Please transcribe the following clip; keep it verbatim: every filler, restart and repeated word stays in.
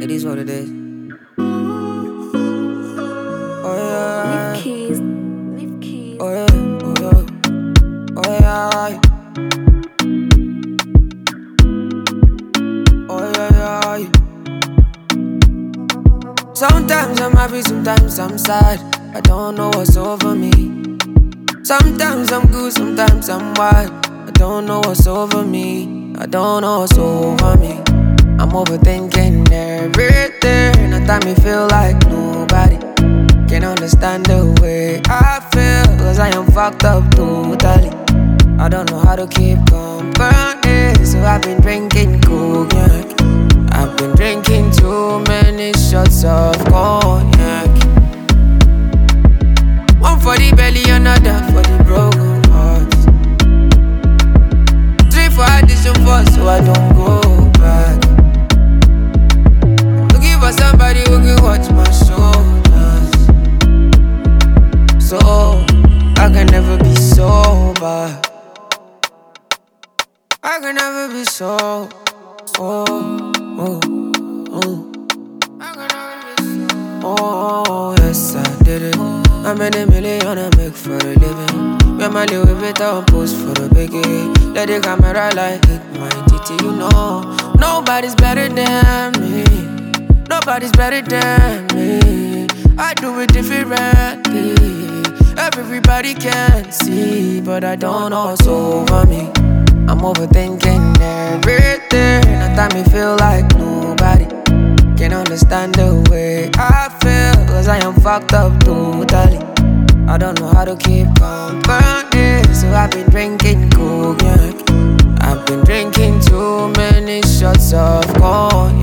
It is what it is. Oh yeah. Leave keys. Leave keys. Oh yeah. Oh yeah. Oh yeah. Oh yeah, yeah. Sometimes I'm happy, sometimes I'm sad. I don't know what's over me. Sometimes I'm good, sometimes I'm wild. I don't know what's over me. I don't know what's over me. I'm overthinking everything. At time me feel like nobody can understand the way I feel, cause I am fucked up totally. I don't know how to keep company, so I've been drinking cognac. I've been drinking too many shots of cognac. One for the belly, another for the broken hearts. Three for addition, four so I don't go back. Looking for somebody who can watch my shoulders, so I can never be sober. I can never be so, oh, oh, oh. I can never be so. Oh, yes I did it. I made a million I make for a living. Me and my little bit on post for the biggie. Let the camera like hit my titty, you know. Nobody's better than me. Nobody's better than me. I do it differently. Everybody can see, but I don't know what's over me. I'm overthinking everything. At time me feel like nobody can understand the way I feel, cause I am fucked up totally. I don't know how to keep company, so I've been drinking cognac. I've been drinking too many shots of cognac.